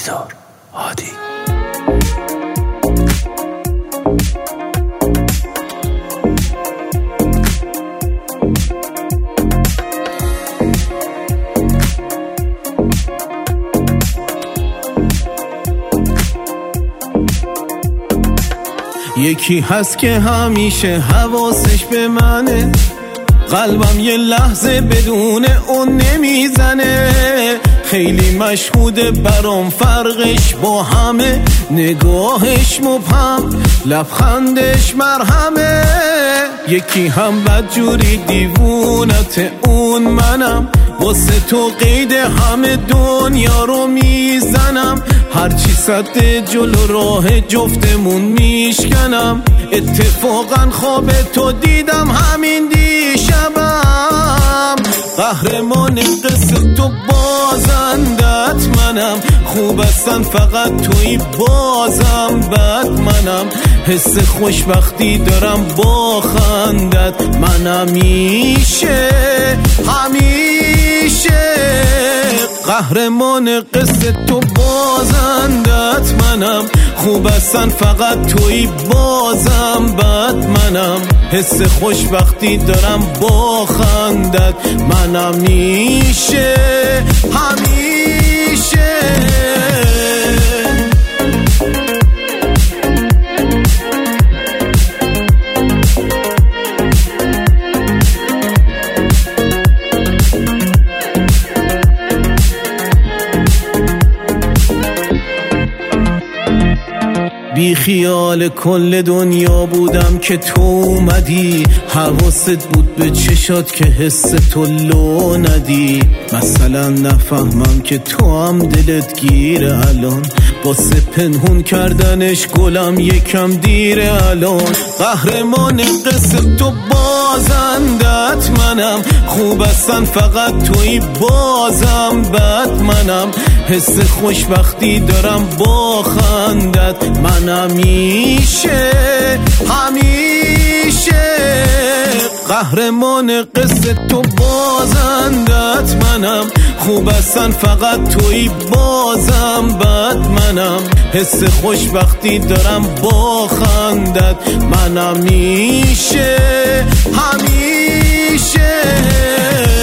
بیزار هادی. یکی هست که همیشه حواسش به منه، قلبم یه لحظه بدون اون نمیزنه. خیلی مشهوده برام فرقش با همه، نگاهش مبهم، لبخندش مرهمه. یکی هم بدجوری دیوونت اون منم، واسه تو قید همه دنیا رو میزنم. هرچی سد جلو راه جفتمون میشکنم. اتفاقا خواب تو دیدم همین دیشبم. قهرمان قصه تو بازندت منم، خوب هستن فقط توی بازم بد منم. حس خوشبختی دارم با خندت من همیشه قهرمان قصه تو بازندت منم، خوب هستن فقط توی بازم بد منم. حس خوشبختی دارم با خندت من همیشه بی خیال کل دنیا بودم که تو اومدی. حواست بود به چشات که حس تو لو ندی. مثلا نفهمم که تو هم دلت گیره الان، واسه پنهون کردنش گلم یکم دیره الان. قهرمان قصه تو بازندت منم، خوب هستن فقط توی بازم بد منم. حس خوشبختی دارم با خندت من همیشه قهرمان قصه تو بازندت منم، خوب هستن فقط توی بازم بد منم. حس خوشبختی دارم با خندت من همیشه